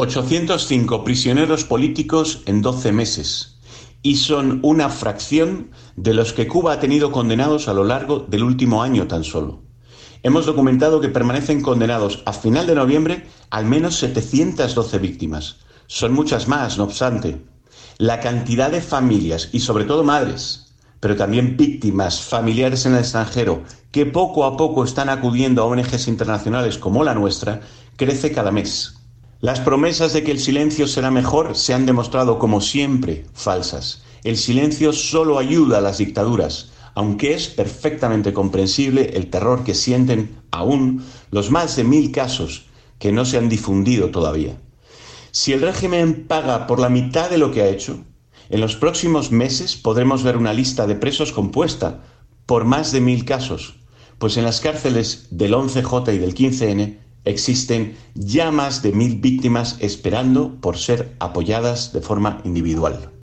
805 prisioneros políticos en 12 meses, y son una fracción de los que Cuba ha tenido condenados a lo largo del último año tan solo. Hemos documentado que permanecen condenados a final de noviembre al menos 712 víctimas. Son muchas más, no obstante. La cantidad de familias, y sobre todo madres, pero también víctimas, familiares en el extranjero, que poco a poco están acudiendo a ONGs internacionales como la nuestra, crece cada mes. Las promesas de que el silencio será mejor se han demostrado, como siempre, falsas. El silencio solo ayuda a las dictaduras, aunque es perfectamente comprensible el terror que sienten aún los más de 1000 casos que no se han difundido todavía. Si el régimen paga por la mitad de lo que ha hecho, en los próximos meses podremos ver una lista de presos compuesta por más de 1000 casos, pues en las cárceles del 11J y del 15N existen ya más de 1000 víctimas esperando por ser apoyadas de forma individual.